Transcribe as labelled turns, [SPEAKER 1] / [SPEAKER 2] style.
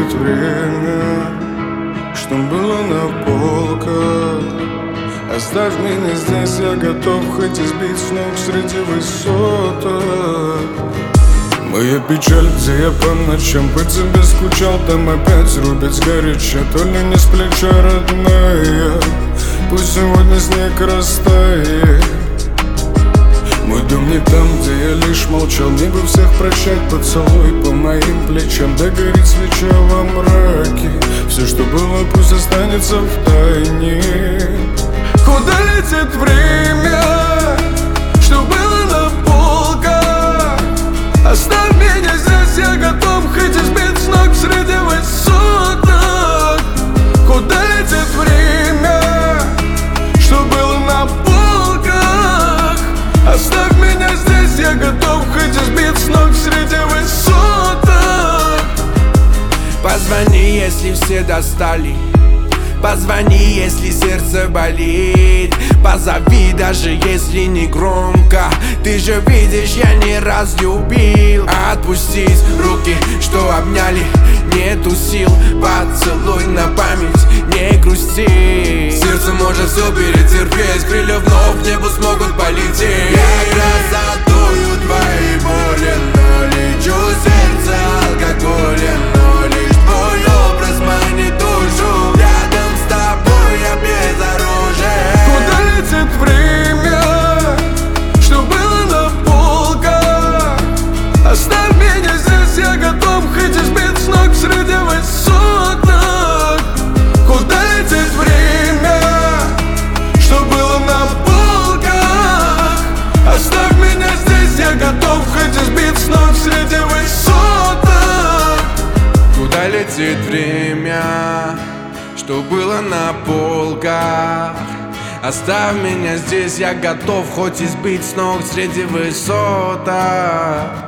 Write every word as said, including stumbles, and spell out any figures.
[SPEAKER 1] летит время, что было на полках. Оставь меня здесь, я готов хоть избить с ног среди высоток. Моя печаль, где я по ночам по тебе скучал, там опять рубит сгоряча, то ли не с плеча, родная. Пусть сегодня снег растает. Мой дом не там, где я лишь молчал. Не бы всех прощать, поцелуй по моим плечам. Да горит свеча во мраке. Все, что было, пусть останется в тайне. Куда летит время, что было на полках? Оставь меня здесь, я готов хоть избить с ног среди высоток. Куда летит время, что было на полках? Оставь меня здесь, я готов хоть избить с ног среди высоток.
[SPEAKER 2] Позвони, если все достали. Позвони, если сердце болит. Позови, даже если не громко. Ты же видишь, я не раз любил. Отпустить руки, что обняли. Нету сил, поцелуй на память. Не грусти. Сердце может все перетерпеть. Крылья вновь в небо смогут полететь. Я красотую твои боли, но лечу сердце алкоголем. Но лишь твой образ манит душу. Рядом с тобой я безоружен.
[SPEAKER 1] Куда летит время, что было на полках? Оставь меня здесь, я готов хоть избить с ног среди высоток. Куда летит время, что было на полках? Оставь меня здесь, я готов хоть избить с ног среди высоток.
[SPEAKER 2] Куда летит время, что было на полках? Оставь меня здесь, я готов хоть избить с ног среди высоток.